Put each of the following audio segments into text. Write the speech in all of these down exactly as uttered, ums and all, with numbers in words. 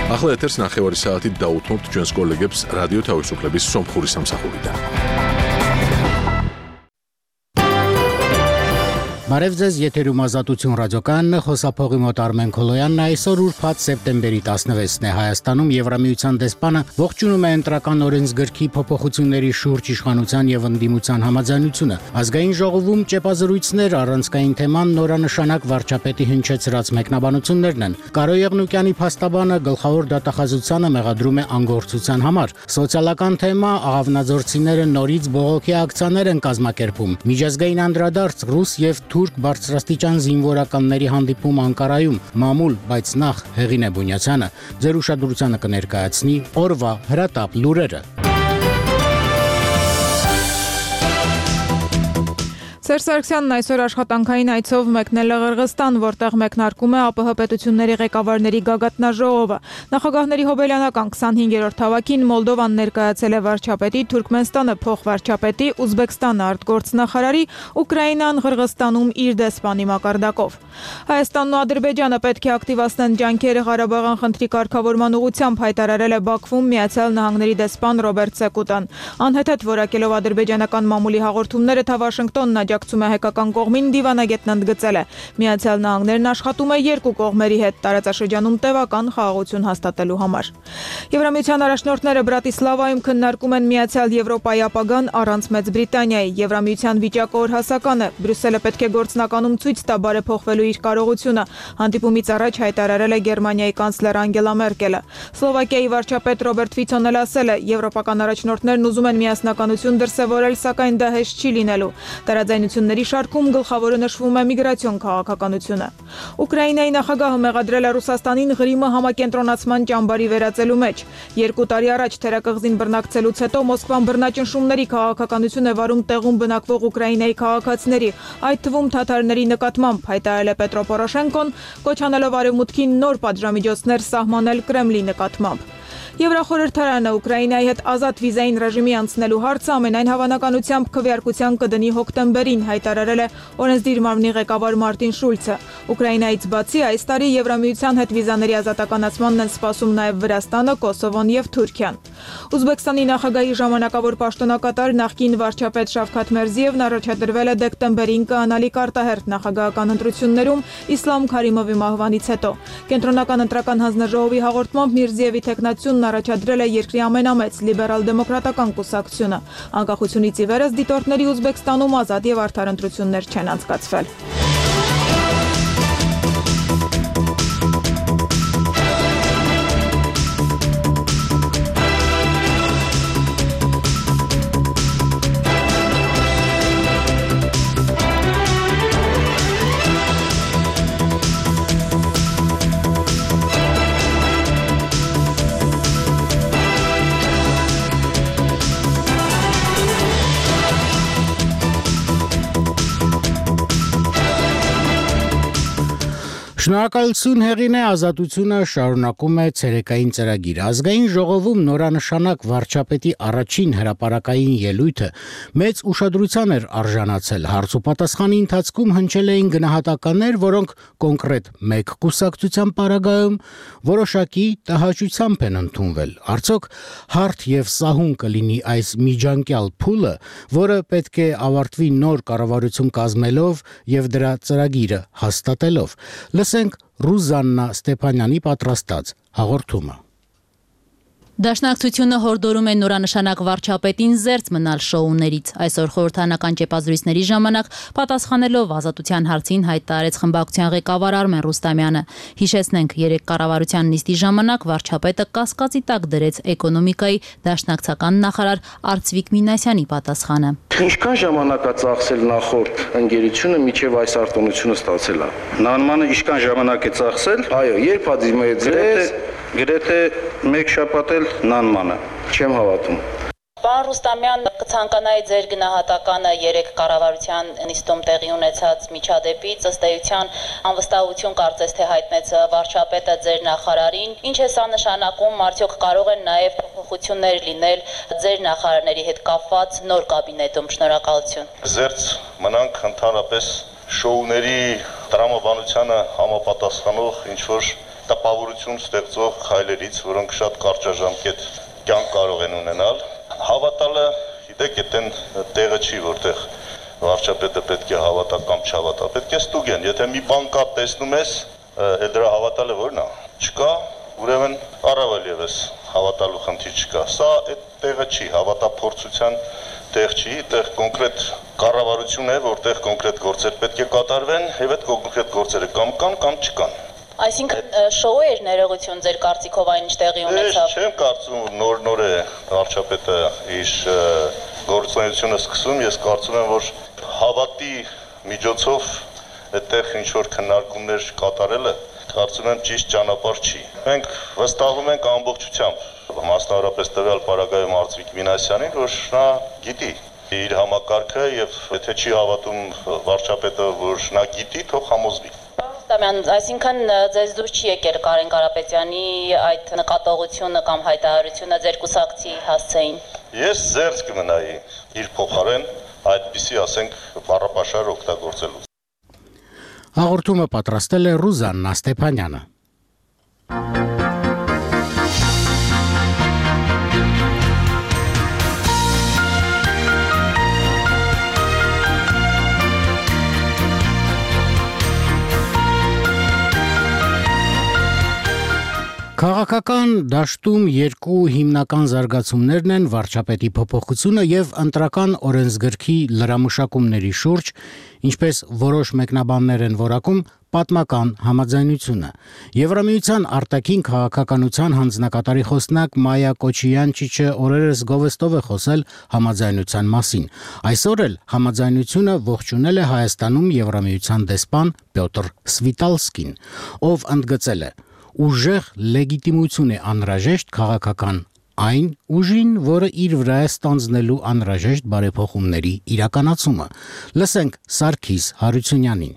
ახლა ეთერს ნახევარი საათით დაუთმობთ ჩვენს კოლეგებს რადიო თავისუფლების სომხური სამსახურიდან. Բարև եթերում ազատություն ռադիոկայանն խոսափողի մոտ Արմեն Քոլոյանն այսօր ուրբաթ սեպտեմբերի տասնվեցն է Հայաստանում Եվրամիության դեսպանը ողջունում է ընտրական օրենսգրքի փոփոխությունների շուրջ իշխանության եւ ընդդիմության համաձայնությունը։ Ազգային ժողովում ճեպազրույցներ առանցքային թեման նորանշանակ վարչապետի հնչեցրած մեկնաբանություններն են։ Կարո Եղնուկյանի փաստաբանը գլխավոր դատախազությանը մեղադրում է անգործության համար։ Սոցիալական թեմա աղավնաձորցիները նորից բողոքի ակցիաներ են կազմակերպում։ Միջազգային անդրադարձ ռուս եւ Թուրք բարձրաստիճան զինվորականների հանդիպում Անկարայում մամուլ, բայց նախ Հեղինե Բունյացյանը ձեր ուշադրությանը կներկայացնի օրվա հրատապ լուրերը։ Սերժ Սարգսյանն այսօր աշխատանքային այցով մեկնել է Ղրղստան, որտեղ մեկնարկում է ԱՊՀ պետությունների ղեկավարների գագաթնաժողովը։ Նախագահների հոբելյանական քսանհինգերորդ հավաքին Մոլդովան ներկայացել է վարչապետի, Թուրքմենստանը փոխվարչապետի, Ուզբեկստանը արտգործնախարարի, Ուկրաինան Ղրղստանում իր դեսպանի մակարդակով։ Հայաստանն ու Ադրբեջանը պետք է ակտիվացնեն ջանքերը Ղարաբաղյան խնդրի կարգավորման ուղղությամբ, հայտարարել է Բաքվում Միացյալ Նահանգների դեսպան Ռոբերտ Սեկուտան։ Անհեթեթ որակելով ադրբեջանական մամուլի հաղորդումները, թա Վաշինգտոնն աջակցում է հայկական կողմին, դիվանագետն ընդգծել է։ Միացյալ Նահանգներն աշխատում է երկու կողմերի հետ տարածաշրջանում տևական խաղաղություն հաստատելու համար։ Եվրամիության առաջնորդները Բրատիսլավայում քննարկում են Միացյալ Եվրոպայի ապագան առանց Մեծ Բրիտանիայի։ Եվրամիության վիճակը օրհասական է։ Բրյուսելը պետք է գործնականում ցույց տա բարեփոխվելու իր կարողությունը, հանդիպումից առաջ հայտարարել է Գերմանիայի կանցլեր Անգելա Մերկելը։ Սլովակիայի վարչապետ Ռոբերտ Ֆիցոն էլ ասել է, եվրոպական առաջնորդներն ուզում են միասնականություն դրսևորել, սակայն դա հեշտ չի լինելու։ Տարաձայնությունների շարքում գլխավորը նշվում է միգրացիոն քաղաքականությունը։ Ուկրաինայի նախագահը մեղադրել է Ռուսաստանին Ղրիմը համակենտրոնացման ճամբարի վերածելու մեջ։ Երկու տարի առաջ թերակղզին բռնակցելուց հետո Մոսկվան բռնաճնշումների քաղաքականություն է վարում տեղում բնակվող Ուկրաինայի քաղաքացիների, այդ թվում թաթարների նկատմամբ, հայտարարել է Պետրո Պորոշենկոն, կոչ անելով արևմուտքին նոր պատժամիջոցներ սահմանել Կրեմլի նկատմամբ։ Եվրախորհրդարանը Ուկրաինայի հետ ազատ վիզային ռեժիմի անցնելու հարցը ամենայն հավանականությամբ քվեարկության կդնի հոկտեմբերին, հայտարարել է օրենսդիր մարմնի ղեկավար Մարտին Շուլցը։ Ուկրաինայից բացի այս տարի Եվրամիության հետ վիզաների ազատականացմանն են սպասում նաև Վրաստանը, Կոսովոն եւ Թուրքիան։ Ուզբեկստանի նախագահի ժամանակավոր պաշտոնակատար նախկին վարչապետ Շավքաթ Մերզիևն առաջադրվել է դեկտեմբերին կանալի արտահերթ նախագահական ընտրություններում Իսլամ Քարիմովի մահվանից հետո։ Կենտրոնական ընտրական հանձնաժողովի հաղորդմամբ Միրզիևի թեկնածությունն առաջադրել է երկրի ամենամեծ լիբերալ-դեմոկրատական կուսակցությունը։ Անկախությունից ի վերս դիտորդների Ուզբեկստանում ազատ եւ արդար ընտրություններ չեն անցկացվել։ Շնորհակալություն Հեղինե, ազատությունը շարունակում է ցերեկային ծրագիր։ Ազգային ժողովում նորանշանակ վարչապետի առաջին հրապարակային ելույթը մեծ ուշադրության էր արժանացել։ Հարց ու պատասխանի ընթացքում հնչել էին գնահատականներ, որոնք կոնկրետ մեկ կուսակցության պարագայում որոշակի տհաճությամբ են ընդունվել։ Արդյոք հարթ եւ սահուն կլինի այս միջանկյալ փուլը, որը պետք է ավարտվի նոր կառավարություն կազմելով եւ դրա ծրագիրը հաստատելով։ Լսենք Ռուզաննա Ստեփանյանի պատրաստած հաղորդումը։ Դաշնակցությունը հորդորում է նորանշանակ վարչապետին զերծ մնալ շոուներից։ Այսօր խորհրդարանական ճեպազրույցների ժամանակ պատասխանելով ազատության հարցին հայտարարեց խմբակցության ղեկավար Արմեն Ռուստամյանը։ Հիշեցնենք, երեք կառավարության նիստի ժամանակ վարչապետը կասկածի տակ դրեց էկոնոմիկայի դաշնակցական նախարար Արծվիկ Մինասյանի պատասխանը։ Ինչքան ժամանակ է ծախսել նախորդ ընկերությունը միջև այս արտոնությունը ստացել է։ Նանմանը ինչքան ժամանակ է ծախսել, այո, երբ է դիմեցրել, գրեթե մեկ շաբաթ էլ նանմանը, չեմ հավատում։ Պարոն Ռուստամյան, կցանկանայի ձեր գնահատականը երեք կառավարության նիստում տեղի ունեցած միջադեպից, ըստ էության անվստահություն կարծես թե հայտնեց վարչապետը ձեր նախարարին։ Ինչ է սա նշանակում, արդյոք կարող են նաև փոփոխություններ լինել ձեր նախարարների հետ կապված նոր կաբինետում։ Շնորհակալություն։ Զերծ մնանք ընդհանրապես շոուների տրամաբանությանը համապատասխանող ինչ որ տպավորություն ստեղծող քայլերից, որոնք շատ կարճաժամկետ կյանք կարող են ունենալ։ Հավատալը, գիտեք, այդտեն տեղը չի, որտեղ վարչապետը պետք է հավատա կամ չհավատա, պետք է ստուգեն, եթե մի բան կա տեսնում ես, էլ դրա հավատալը որն է, չկա, ուրեմն առավել ևս հավատալու խնդիր չկա, սա այդ տեղը չի, հավատափորձության տեղ չի, այդտեղ կոնկրետ կառավարություն է, որտեղ կոնկրետ գործեր պետք է կատարվեն, եւ այդ կոնկրետ գործերը կամ կան, կամ չկան։ Այսինքն շոու էր ներողություն ձեր կարծիքով այն ինչ տեղի ունեցավ։ Չեմ կարծում նոր-նոր է վարչապետը իր գործունեությունը սկսում, ես կարծում եմ, որ հավատի միջոցով այդտեղ ինչ որ քննարկումներ կատարելը կարծում եմ ճիշտ ճանապարհ չի։ Մենք վստահում ենք ամբողջությամբ, մասնավորապես տվյալ պարագայում Արծվիկ Մինասյանին, որ նա գիտի իր համակարգը եւ եթե չի հավատում վարչապետը, որ նա գիտի, թող համոզվի։ Ստամյան, այսինքն ձեզ դուր չի եկել Կարեն Կարապետյանի այդ նկատողությունը կամ հայտարարությունը ձեր կուսակցի հասցեին։ Ես զերծ կմնայի իր փոխարեն այդպիսի, ասենք, բառապաշար օգտագործելու։ Հաղորդումը պատրաստել է Ռուզաննա Ստեփանյանը։ Քաղաքական դաշտում երկու հիմնական զարգացումներն են վարչապետի փոփոխությունը եւ ընտրական օրենսգրքի լրամշակումների շուրջ, ինչպես որոշ մեկնաբաններ են որակում, պատմական համաձայնությունը։ Եվրամիության արտաքին քաղաքականության հանձնակատարի խոսնակ Մայա Կոչիանչիչը օրերս գովեստով է խոսել համաձայնության մասին։ Այսօր էլ համաձայնությունը ողջունել է Հայաստանում Եվրամիության դեսպան Պյոտր Սվիտալսկին, ով ընդգծել է. Ուժեղ լեգիտիմություն է անհրաժեշտ քաղաքական այն ուժին, որը իր վրա է ստանձնելու անհրաժեշտ բարեփոխումների իրականացումը։ Լսենք Սարգիս Հարությունյանին։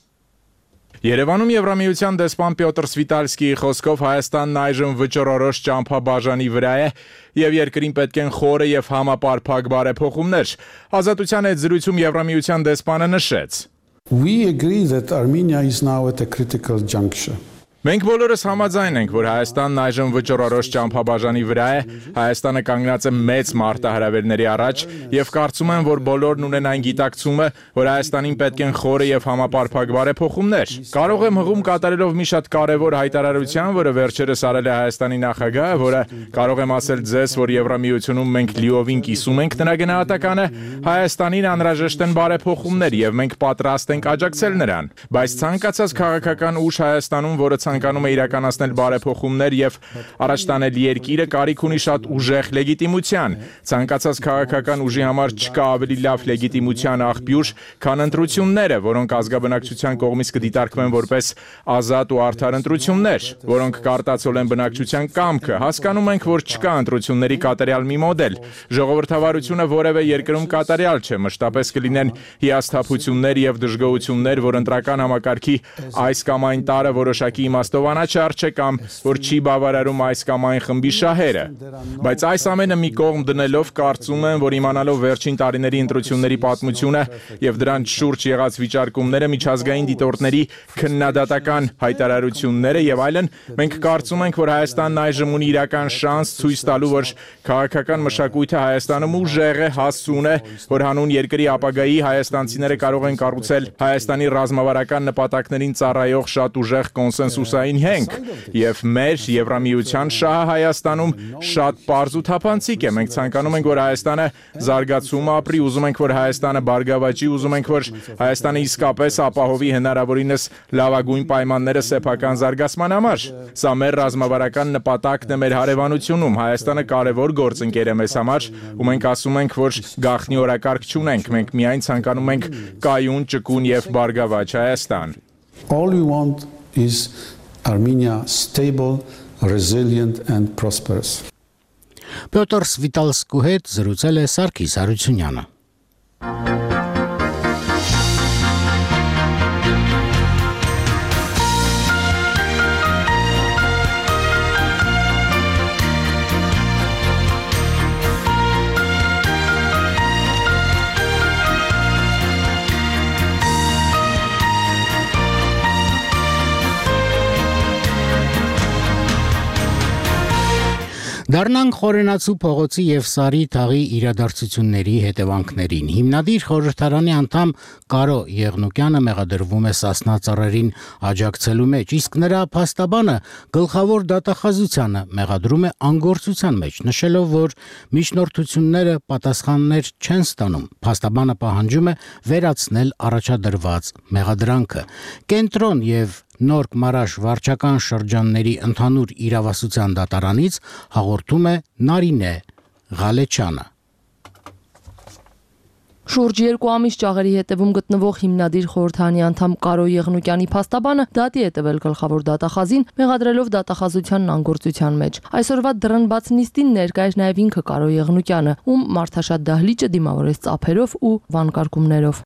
Երևանում Եվրամիության դեսպան Պյոտր Սվիտալսկիի խոսքով Հայաստանն այժմ վճռորոշ ճամփաբաժանի վրա է եւ երկրին պետք են խորը եւ համապարփակ բարեփոխումներ։ Ազատության այդ զրույցում Եվրամիության դեսպանը նշեց. We agree that Armenia is now at a critical juncture. Մենք բոլորս համաձայն ենք, որ Հայաստանն այժմ վճռորոշ ճամփաբաժանի վրա է, Հայաստանը կանգնած է մեծ մարտահրավերների առաջ եւ կարծում եմ, որ բոլորն ունեն այն գիտակցումը, որ Հայաստանին պետք են խորը եւ համապարփակ բարեփոխումներ։ Կարող եմ հղում կատարելով մի շատ կարեւոր հայտարարության, որը վերջերս արել է Հայաստանի նախագահը, որը կարող եմ ասել ձեզ, որ Եվրամիությունում մենք լիովին կիսում ենք նրա գնահատականը, Հայաստանին անհրաժեշտ են բարեփոխումներ եւ մենք պատրաստ ենք աջակցել նրան։ Բայց ցանկացած քաղաքական ուժ Հայաստանում, որը ցանկանում է իրականացնել բարեփոխումներ եւ առաջ տանել երկիրը, կարիք ունի շատ ուժեղ լեգիտիմության։ Ցանկացած քաղաքական ուժի համար չկա ավելի լավ լեգիտիմության աղբյուր, քան ընտրությունները, որոնք ազգաբնակչության կողմից կդիտարկվեն որպես ազատ ու արդար ընտրություններ, որոնք կարտացոլեն բնակչության կամքը։ Հասկանում ենք, որ չկա ընտրությունների կատարյալ մի մոդել։ Ժողովրդավարությունը որևէ երկրում կատարյալ չէ, մշտապես կլինեն հիասթափություններ եւ դժգոհություններ, որ ընտրական համակարգի այս կամ այն տարը որոշակի իմաստով անաչառ չէ կամ որ չի բավարարում այս կամ այն խմբի շահերը։ Բայց այս ամենը մի կողմ դնելով կարծում եմ, որ իմանալով վերջին տարիների ընտրությունների պատմությունը եւ դրանց շուրջ եղած վիճարկումները, միջազգային դիտորդների քննադատական հայտարարությունները եւ այլն, մենք կարծում ենք, որ Հայաստանն այժմ ունի իրական շանս ցույց տալու, որ քաղաքական մշակույթը Հայաստանում ուժեղ է, հասուն է, որ հանուն երկրի ապագայի հայաստանցիները կարող են կառուցել Հայաստանի ռազմավարական նպատակներին ծառայող շատ ուժեղ կոնսենսուսային հենք, եւ մեր Եվրամիության շահը Հայաստանում շատ պարզ ու թափանցիկ է։ Մենք ցանկանում ենք, որ Հայաստանը զարգացում ապրի, ուզում ենք, որ Հայաստանը բարգավաճի, ուզում ենք, որ Հայաստանը իսկապես ապահովի հնարավորինս լավագույն պայմանները սեփական զարգացման համար։ Սա մեր ռազմավարական նպատակն է մեր հարևանությունում։ Հայաստանը կարևոր գործընկեր է մեզ համար, ու մենք ասում ենք, որ գաղտնի օրակարգ չունենք, մենք միայն ցանկանում ենք կայուն, ճկուն եւ բարգավաճ Հայաստան։ All we want is Armenia stable, resilient and prosperous. Պյոտր Սվիտալսկու հետ զրուցել է Սարգիս Հարությունյանը։ Դառնանք խորենացու փողոցի եւ Սարի թաղի իրադարձությունների հետևանքներին։ Հիմնադիր խորհրդարանի անդամ Կարո Եղնուկյանը մեղադրվում է Սասնա ծառերին աջակցելու մեջ, իսկ նրա փաստաբանը գլխավոր դատախազությանը մեղադրում է անգործության մեջ, նշելով, որ միջնորդությունները պատասխաններ չեն ստանում։ Փաստաբանը պահանջում է վերացնել առաջադրված մեղադրանքը։ Կենտրոն եւ Նորք Մարաշ վարչական շրջանների ընդհանուր իրավասության դատարանից հաղորդում է Նարինե Ղալեչյանը։ Շուրջ երկու ամիս ճաղերի հետևում գտնվող հիմնադիր խորհրդարանի անդամ Կարո Եղնուկյանի փաստաբանը դատի է տվել գլխավոր դատախազին, մեղադրելով դատախազությանն անգործության մեջ։ Այսօրվա դռնբաց նիստին ներկա էր նաև ինքը Կարո Եղնուկյանը, ում մարդաշատ դահլիճը դիմավորեց ծափերով ու վանկարկումներով։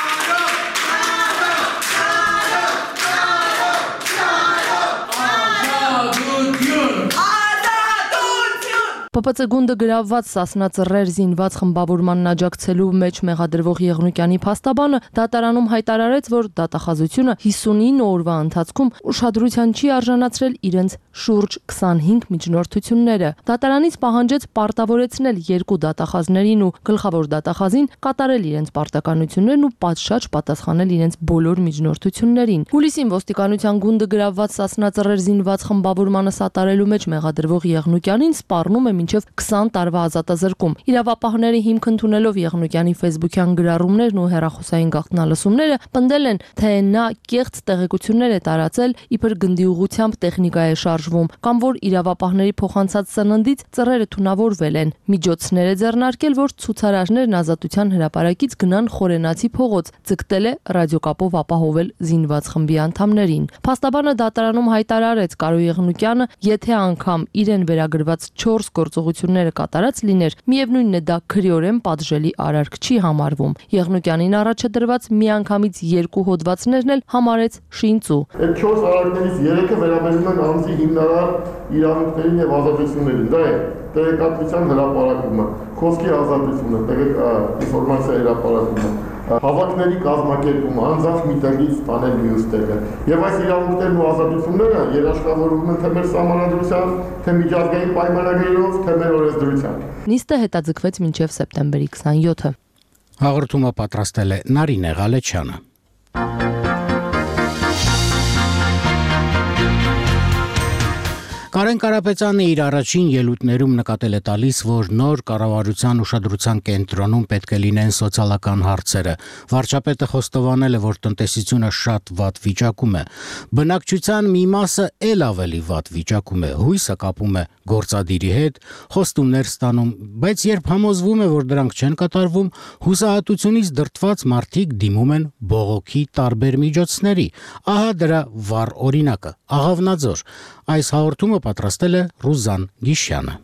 Պ Պ Ց գունդը գրավված Սասնա ծռեր զինված խմբավորմանն աջակցելու մեջ մեղադրվող Եղնուկյանի փաստաբանը դատարանում հայտարարեց, որ դատախազությունը հիսունինը օրվա ընթացքում ուշադրության չի արժանացրել իրենց շուրջ քսանհինգ միջնորդությունները։ Դատարանից պահանջեց պարտավորեցնել երկու դատախազներին ու գլխավոր դատախազին կատարել իրենց պարտականություններն ու պատշաճ պատասխանել իրենց բոլոր միջնորդություններին։ Հուլիսին ոստիկանության գունդը գրավված Սասնա ծռեր զինված խմբավորմանը սատարելու մեջ մեղադրվող Եղնուկյանին սպառնում է մինչև քսան տարվա ազատազրկում։ Իրավապահները հիմք ընդունելով Եղնուկյանի ֆեյսբուքյան գրառումներն ու հեռախոսային գաղտնալսումները պնդել են, թե նա կեղծ տեղեկություններ է տարածել, իբր գնդի ուղղությամբ տեխնիկա է շարժվում, կամ որ իրավապահների փոխանցած սննդից ծռերը թունավորվել են։ Միջոցներ է ձեռնարկել, որ ցուցարարներն Ազատության հրապարակից գնան Խորենացի փողոց, ձգտել է ռադիոկապով ապահովել զինված խմբի անդամներին։ Փաստաբանը դատարանում հայտարարեց Կարո Եղնուկյանը, եթե անգամ իրեն վերագրված չորս գործողությունները կատարած լիներ, միևնույնն է դա քրեորեն պատժելի արարք չի համարվում։ Եղնուկյանին առաջ դրված միանգամից երկու հոդվածներն էլ համարեց շինծու։ Այդ չորս արարքներից երեքը վերաբերում են անձի հիմնարար իրավունքներին եւ ազատություններին։ Դա է տեղեկատվության հրապարակումը, խոսքի ազատությունը, ինֆորմացիա հրապարակումը, հավաքների կազմակերպումը, անձանց մի տեղից տանել մյուս տեղը։ Եվ այս իրավունքներն ու ազատությունները երաշխավորվում են թե մեր սահմանադրությամբ, թե միջազգային պայմանագրերով, թե մեր օրենսդրությամբ։ Նիստը հետաձգվեց մինչև սեպտեմբերի քսանյոթը։ Հաղորդումը պատրաստել է Նարինե Ղալեչյանը։ Կարեն Կարապետյանը իր առաջին ելույթներում նկատել է տալիս, որ նոր կառավարության ուշադրության կենտրոնում պետք է լինեն սոցիալական հարցերը։ Վարչապետը խոստովանել է, որ տնտեսությունը շատ վատ վիճակում է։ Բնակչության մի մասը ել ավելի վատ վիճակում է, հույսը կապում է գործադիրի հետ, խոստումներ ստանում, բայց երբ համոզվում է, որ դրանք չեն կատարվում, հուսահատությունից դրդված մարդիկ դիմում են բողոքի տարբեր միջոցների։ Ահա դրա վառ օրինակը՝ Աղավնաձոր։ Այս հաղորդումը պատրաստել է Ռուզան Գիշյանը։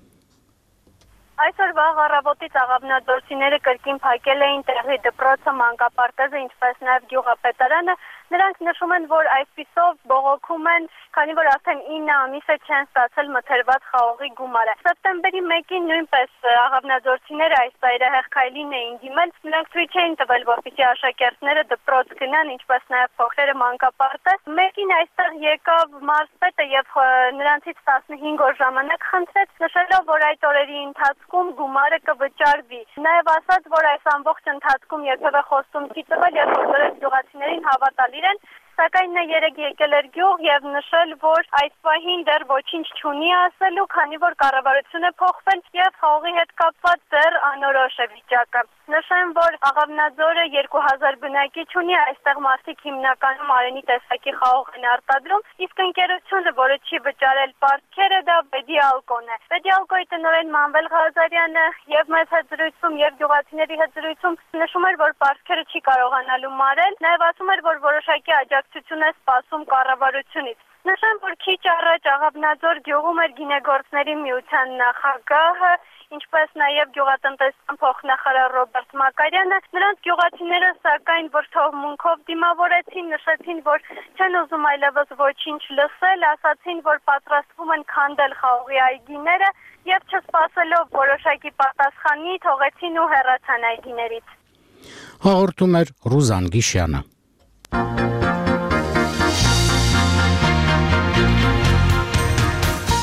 Այսօր վաղ առավոտից աղավնաձորցիները կրկին փակել էին տեղի դպրոցը, մանկապարտեզը, ինչպես նաև գյուղապետարանը։ Նրանք նշում են, որ այսպիսով բողոքում են, քանի որ արդեն ինը ամիս է չեն ստացել մթերված խաղողի գումարը։ Սեպտեմբերի մեկին նույնպես աղավնաձորցիները այս ծայրահեղ քայլին էին դիմել, նրանք ցույց էին տվել, որպեսզի աշակերտները դպրոց գնան, ինչպես նաև փոքրերը մանկապարտեզ։ Մեկին այստեղ եկավ մարզպետը եւ նրանցից տասնհինգ օր ժամանակ խնդրեց, նշելով, որ այդ օրերի ընթացքում գումարը կվճարվի։ Նաև ասաց, որ այս ամբողջ ընթացքում երբևէ խոստում չի տվել եւ բոլորը գյուղացիներին հավատալ իրեն, սակայն նա երեկ եկել էր գյուղ եւ նշել, որ այս պահին դեռ ոչինչ չունի ասելու, քանի որ կառավարությունը փոխվել եւ խաղողի հետ կապված դեռ անորոշ է վիճակը։ Նշեմ, որ Աղավնաձորը երկու հազար բնակիչ ունի, այստեղ մարդիկ հիմնականում արենի տեսակի խաղող են արտադրում, իսկ ընկերությունը, որը չի վճարել պարտքերը, դա Վեդիալկոն է։ Վեդիալկոյի տնօրեն Մանվել Ղազարյանը եւ մեծ հետ զրույցում եւ գյուղացիների հետ զրույցում նշում էր, որ պարտքերը չի կարողանալու մարել, նաեւ ասում էր, որ որոշակի աջակցություն է սպասում կառավարությունից։ Նշեմ, որ քիչ առաջ Աղավնաձոր գյուղում էր գինեգործների միության նախագահը, ինչպես նաև գյուղատնտեսության փոխնախարար Ռոբերտ Մակարյանը, նրանց գյուղացիները սակայն վրթովմունքով դիմավորեցին, նշեցին, որ չեն ուզում այլևս ոչինչ լսել, ասացին, որ պատրաստվում են քանդել խաղողի այգիները եւ չսպասելով որոշակի պատասխանի թողեցին ու հեռացան այգիներից։ Հաղորդում էր Ռուզան Գիշյանը։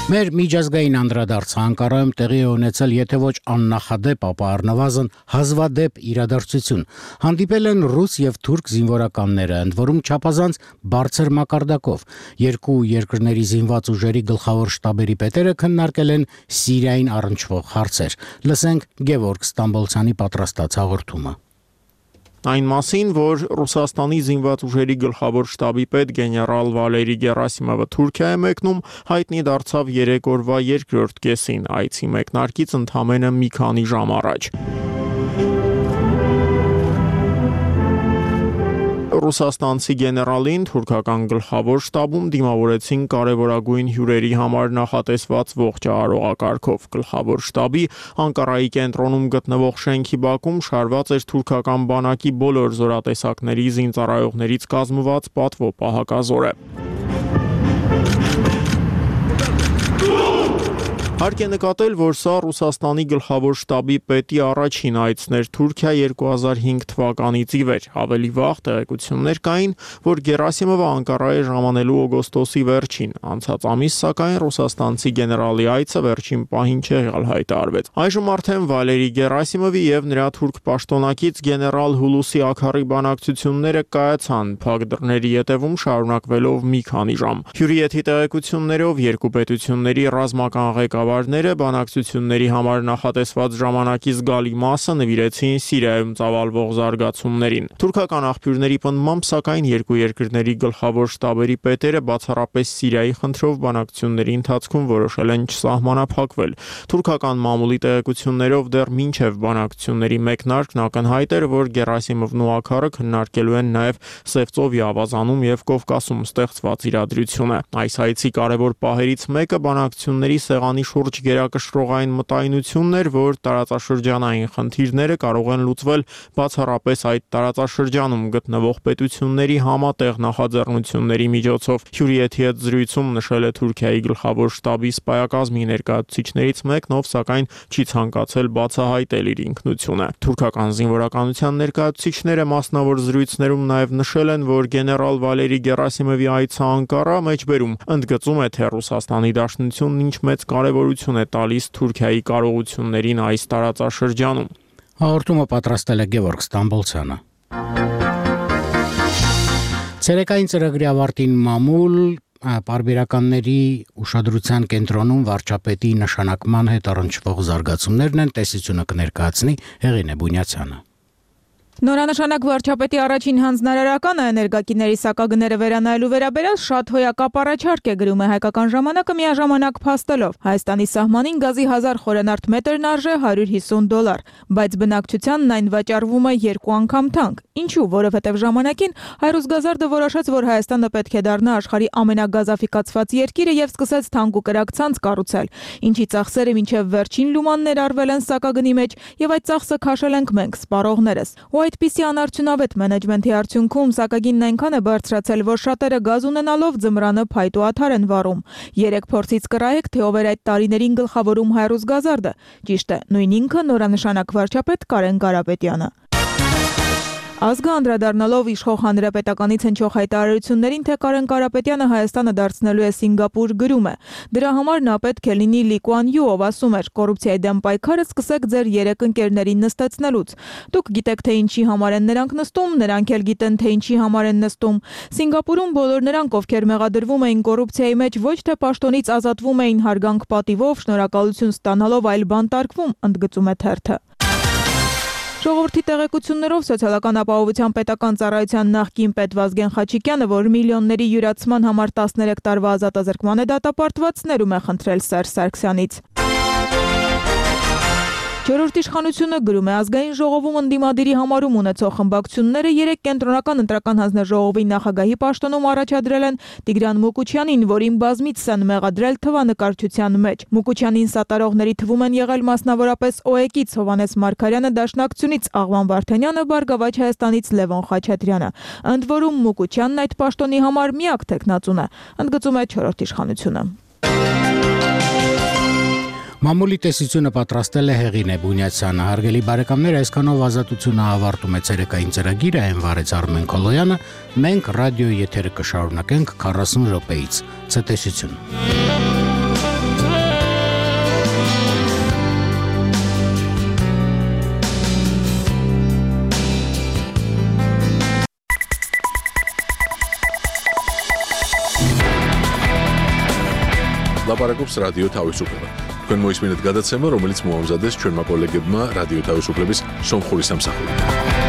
Մեր միջազգային անդրադարձը Անկարայում տեղի է ունեցել, եթե ոչ աննախադեպ, ապա առնվազն հազվադեպ իրադարձություն։ Հանդիպել են ռուս եւ թուրք զինվորականները, ընդ որում չափազանց բարձր մակարդակով։ Երկու երկրների զինված ուժերի գլխավոր շտաբերի պետերը քննարկել են Սիրիային առնչվող հարցեր։ Լսենք Գևորգ Ստամբոլցյանի պատրաստած հաղորդումը։ Այն մասին, որ Ռուսաստանի զինված ուժերի գլխավոր շտաբի պետ գեներալ Վալերի Գերասիմովը Թուրքիա է մեկնում, հայտնի դարձավ երեք օրվա երկրորդ կեսին, այցի մեկնարկից ընդամենը մի քանի ժամ առաջ։ Ռուսաստանցի գեներալին թուրքական գլխավոր շտաբում դիմավորեցին կարևորագույն հյուրերի համար նախատեսված ողջ արարողակարգով։ Գլխավոր շտաբի Անկարայի կենտրոնում գտնվող շենքի բակում շարված էր թուրքական բանակի բոլոր զորատեսակների զինծառայողներից կազմված պատվո պահակազորը։ Հարկ է նկատել, որ սա Ռուսաստանի գլխավոր շտաբի պետի առաջին այցն էր Թուրքիա երկու հազար հինգ թվականից ի վեր։ Ավելի վաղ տեղեկություններ կային, որ Գերասիմովը Անկարա է ժամանելու օգոստոսի վերջին։ Անցած ամիս, սակայն, ռուսաստանցի գեներալի այցը վերջին պահին չեղյալ հայտարարվեց։ Այժմ արդեն Վալերի Գերասիմովի եւ նրա թուրք պաշտոնակից գեներալ Հուլուսի Աքարի բանակցությունները կայացան փակ դռների ետևում շարունակվելով մի քանի ժամ։ Հյուրի եթի տեղեկություններով երկու պետությունների ռազմական ղեկավարները բանակցությունների համար նախատեսված ժամանակի զգալի մասը նվիրեցին Սիրիայում ծավալվող զարգացումներին։ Թուրքական աղբյուրների պնդմամբ, սակայն, երկու երկրների գլխավոր շտաբերի պետերը բացառապես Սիրիայի խնդրով բանակցությունների ընթացքում որոշել են չսահմանափակվել։ Թուրքական մամուլի տեղեկություններով դեռ մինչև բանակցությունների մեկնարկն ակնհայտ էր, որ Գերասիմովն ու Աքարը քննարկելու են նաև Սևծովի ավազանում եւ Կովկասում ստեղծված իրադրությունը։ Այս այցի կարևոր պահերից մեկը բանակցությունների սեղանի շուրջ գերակշռողային մտայնությունն էր, որ տարածաշրջանային խնդիրները կարող են լուծվել բացառապես այդ տարածաշրջանում գտնվող պետությունների համատեղ նախաձեռնությունների միջոցով։ Հյուրի եթի հետ զրույցում նշել է Թուրքիայի գլխավոր շտաբի սպայակազմի ներկայացուցիչներից մեկն, ով սակայն չի ցանկացել բացահայտել իր ինքնությունը։ Թուրքական զինվորականության ներկայացուցիչները մասնավոր զրույցներում նաև նշել են, որ գեներալ Վալերի Գերասիմովի այցը Անկարա մեջբերում ընդգծում է, թե Ռուսաստանի Դաշնությունն ինչ մեծ կարևորություն է տալիս Թուրքիայի կարողություններին այս տարածաշրջանում։ Հաղորդումը պատրաստել է Գևորգ Ստամբոլցյանը։ Ցերեկային ծրագրի ավարտին մամուլ պարբերականների ուշադրության կենտրոնում վարչապետի նշանակման հետ առնչվող զարգացումներն են, տեսությունը կներկայացնի Հեղինե Բունյացյանը։ Նորանշանակ վարչապետի առաջին հանձնարարականը էներգակիրների սակագները վերանայելու վերաբերյալ շատ հոյակապ առաջարկ է, գրում է Հայկական ժամանակը միաժամանակ փաստելով։ Հայաստանի սահմանին գազի հազար խորանարդ մետրն արժե հարյուր հիսուն դոլար, բայց բնակչությանն այն վաճառվում է երկու անգամ թանկ։ Ինչու՞, որովհետև ժամանակին Հայրուս Գազարդը որոշեց, որ Հայաստանը պետք է դառնա աշխարհի ամենագազաֆիկացված երկիրը եւ սկսեց թանկ ու կրակ ցանց կառուցել, ինչի ծախսերը մինչև վերջին լուման ներառվել են սակագնի մեջ եւ այդ ծախսը քաշել ենք մենք, սպառողներս։ Այդպիսի անարդյունավետ մենեջմենթի արդյունքում սակագինն այնքան է բարձրացել, որ շատերը գազ ունենալով ձմռանը փայտ ու աթար են վառում։ Երեք փորձից կռահեք, թե ով էր այդ տարիներին գլխավորում Հայրուս Գազարդը։ Ճիշտ է, նույն ինքը նորանշանակ վարչապետ Կարեն Կարապետյանը։ Ազգը անդրադառնալով իշխող հանրապետականից հնչող հայտարարություններին, թե Կարեն Կարապետյանը Հայաստանը դարձնելու է Սինգապուր, գրում է. դրա համար նա պետք է լինի Լի Կուան Յու, ով ասում էր. կոռուպցիայի դեմ պայքարը սկսեք ձեր երեք ընկերներին նստեցնելուց։ Դուք գիտեք, թե ինչի համար են նրանք նստում, նրանք էլ գիտեն, թե ինչի համար են նստում։ Սինգապուրում բոլոր նրանք, ովքեր մեղադրվում էին կոռուպցիայի մեջ, ոչ թե պաշտոնից ազատվում էին հարգանք պատիվով, շնորհակալություն ստանալով, այլ բանտարկվում, ընդգծում է թերթը։ Ժողովրդի տեղեկություններով Սոցիալական ապահովության պետական ծառայության նախկին պետ Վազգեն Խաչիկյանը, որ միլիոնների յուրացման համար տասներեք տարվա ազատազրկման է դատապարտված, ներում է խնդրել Սերժ Սարգսյանից։ Չորրորդ իշխանությունը գրում է ազգային ժողովում ընդդիմադիրի համարում ունեցող խմբակցությունները երեք կենտրոնական ընտրական հանձնաժողովի նախագահի պաշտոնում առաջադրել են Տիգրան Մուկուչյանին, որին բազմիցս են մեղադրել թվանկարչության մեջ։ Մուկուչյանին սատարողների թվում են եղել մասնավորապես ՕԵԿ-ից Հովհաննես Մարգարյանը, Դաշնակցությունից Աղվան Վարդանյանը, Բարգավաճ Հայաստանից Լևոն Խաչատրյանը։ Ընդ որում Մուկուչյանն այդ պաշտոնի համար միակ թեկնածուն է, ընդգծում է չորրորդ իշխանությունը։ Մամուլի տեսությունը պատրաստել է Հեղինե Բունյացյանը։ Հարգելի բարեկամներ, այսքանով ազատությունը ավարտում է ցերեկային ծրագիրը, այն վարեց Արմեն Քոլոյանը։ Մենք ռադիո եթերը կշարունակենք քառասուն րոպեից։ Ցտեսություն։ ლაპარაკობს რადიო თავისუფლება. თქვენ მოისმინეთ გადაცემა, რომელიც მოამზადეს ჩვენმა კოლეგებმა რადიო თავისუფლების სომხური სამსახურით.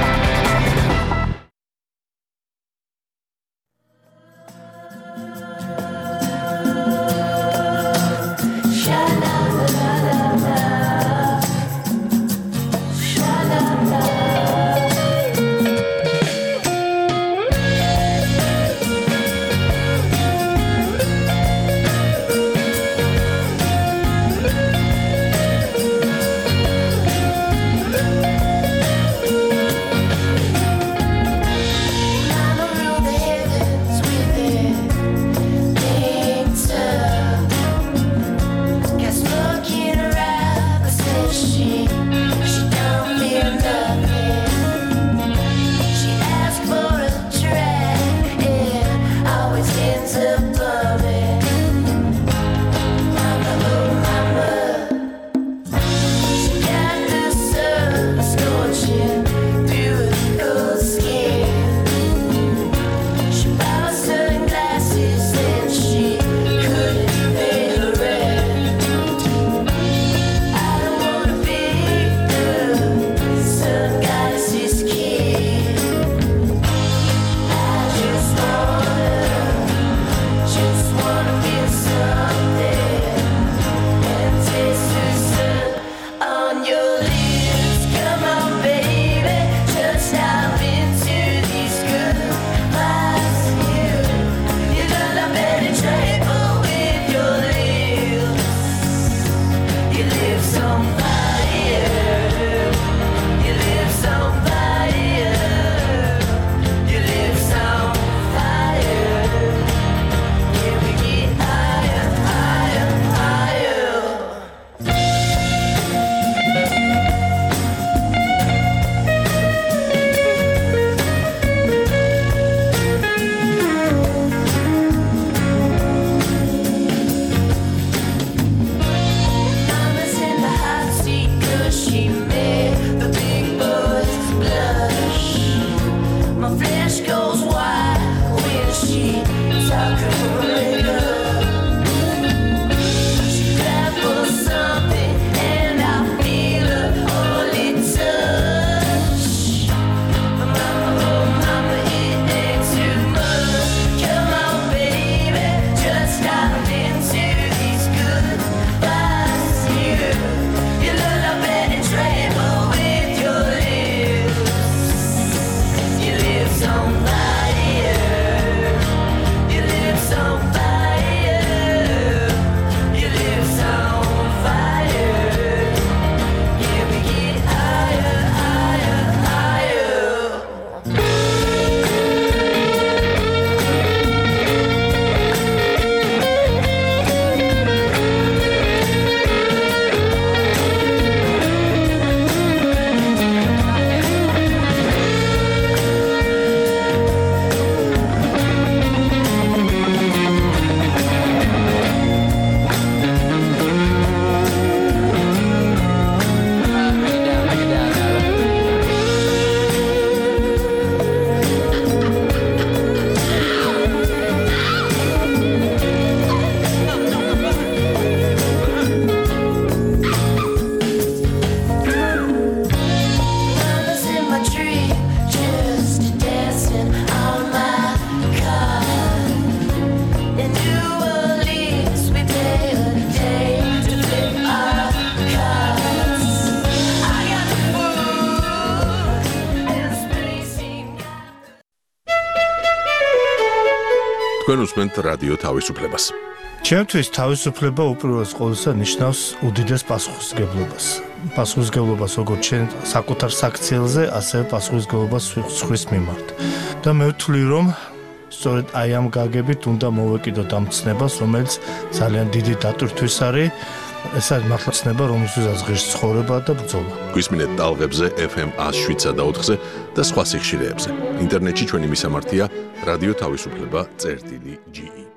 თქვენ უსმენთ რადიო თავისუფლებას. ჩემთვის თავისუფლება უპირველეს ყოვლისა ნიშნავს უდიდეს პასუხისმგებლობას. პასუხისმგებლობას როგორც ჩვენ საკუთარ საქციელზე, ასევე პასუხისმგებლობას სხვის მიმართ. და მე ვთვლი, რომ სწორედ აი ამ გაგებით უნდა მოვეკიდოთ ამ ცნებას, რომელიც ძალიან დიდი დატვირთვის არის. ეს არის მართლა ცნება, რომელსაც ღირს ცხოვრება და ბრძოლა. გვისმინეთ ტალღებზე ეფ ემ ათს შვიდსა და ოთხზე და სხვა სიხშირეებზე. ინტერნეტში ჩვენი მისამართია რადიო თავისუფლება წერტილი ჯი ი.